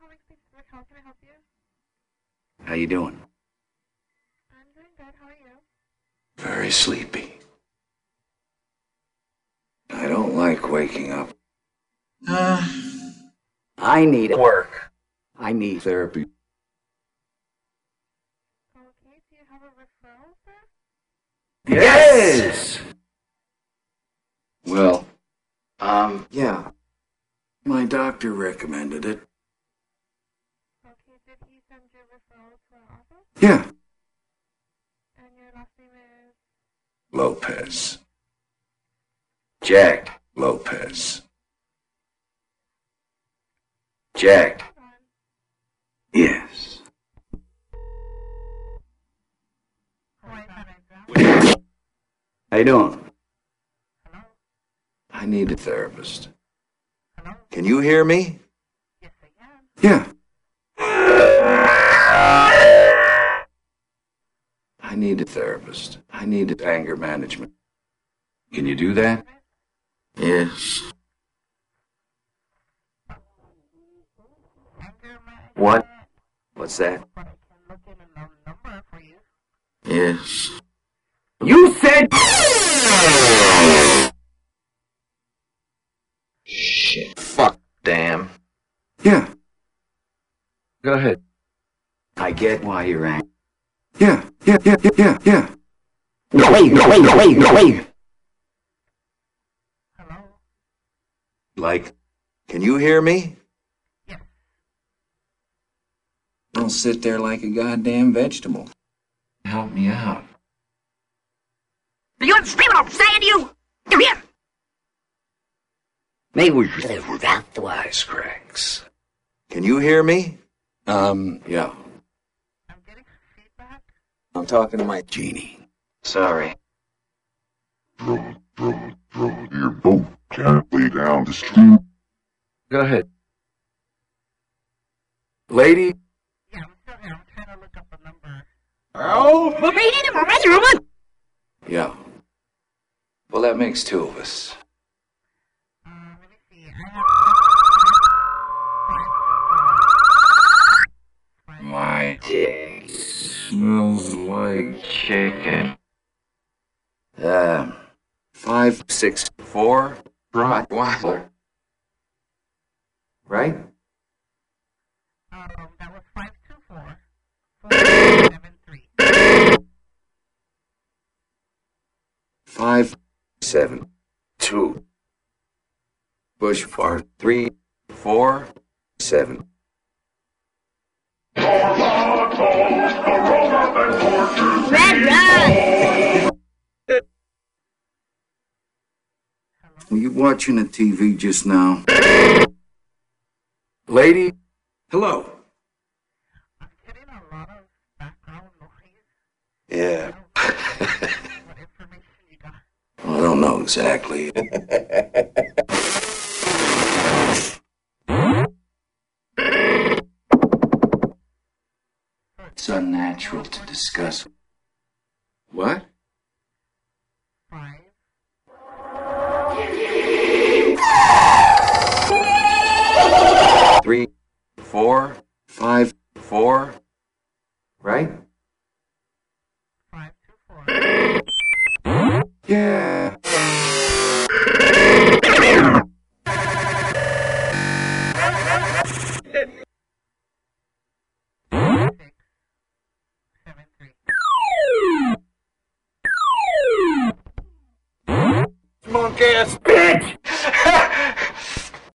calling Speak. How can I help you? How you doing? I'm doing good. How are you? Very sleepy. I don't like waking up. I need work. I need therapy. Okay, do you have a referral, sir? Yes! Well, yeah. My doctor recommended it. Okay, did he send your referral to our office? Yeah. And your last name is? Lopez. Jack Lopez. Jack. Hold on. Yes. Write that down. How you doing? Hello? I need a therapist. Hello? Can you hear me? Yes, I can. Yeah. I need a therapist. I need anger management. Can you do that? Yes. Anger management. What? What's that? But I can look in a number for you. Yes. You said... Shit. Fuck. Damn. Yeah. Go ahead. I get why you're angry. Yeah. No, wait. Hello? Like, can you hear me? Yes. Don't sit there like a goddamn vegetable. Help me out. Do you understand what I'm saying to you? You hear? Maybe we should say without the Wisecracks. Can you hear me? Yeah. I'm getting feedback. I'm talking to my genie. Sorry. Your boat can't lay down the stream. Go ahead. Lady? Yeah, I'm still here. I'm trying to look up a number. Oh! Well, they need a measurement. Yeah. Well, that makes two of us. Let me see. I have My dick smells like chicken. 564 Rottweiler. Right? that was 524 473. 572. Bush Far 347. Red Run. Were you watching the TV just now? Lady? Hello. I'm getting a lot of background noise. Yeah. What information you got? I don't know exactly. It's unnatural to discuss. What? 5. Three, 4, 5, 4. Right? 524. Yeah. Six, 7, 3. Monk ass bitch!